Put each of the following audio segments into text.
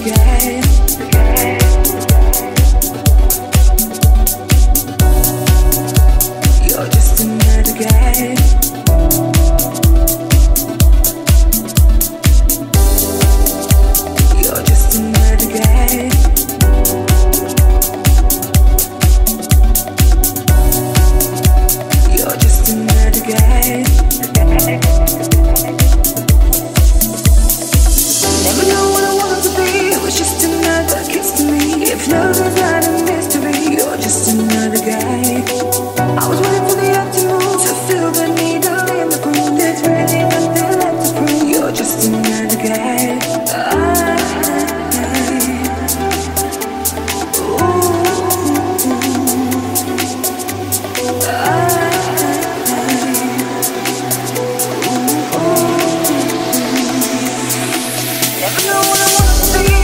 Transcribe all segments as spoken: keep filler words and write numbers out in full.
guy. You're just another guy. You're just another guy. You're just another guy. Never know what I wanted to be. It was just another kiss to me. If love is not a mystery, you're just another guy. I was waiting for the afternoon to feel the needle in the groove. There's really nothing left to prove. You're just another guy. I, ooh, I, never know what I want to be.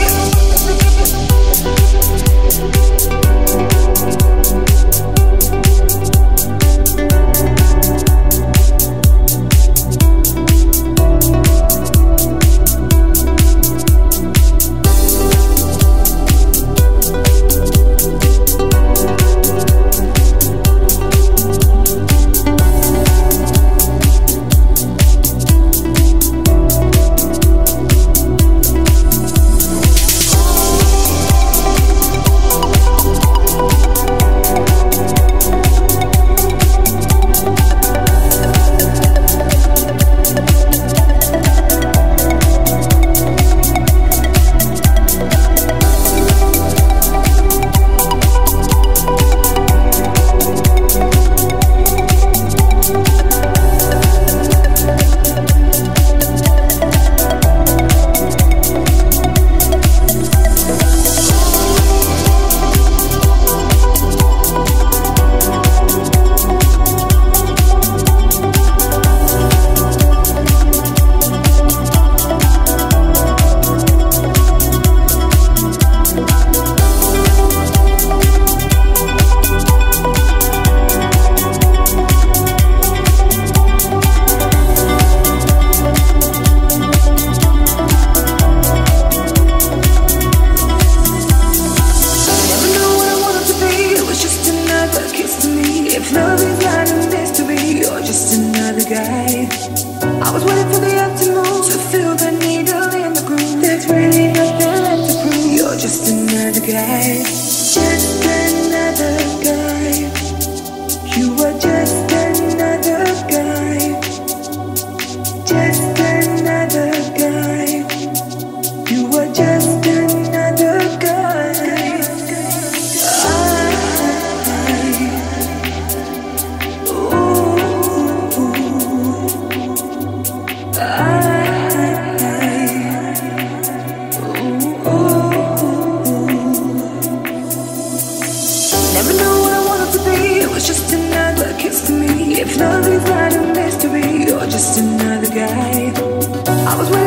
If love is not a mystery, you're just another guy. I was waiting for the afternoon to feel the needle in the groove. There's really nothing left to prove. You're just another guy. Just another guy. You are just another guy. Just another guy. You are just another guy. Never know what I wanted to be. It was just another kiss to me. If love is not a mystery, you're just another guy. I was waiting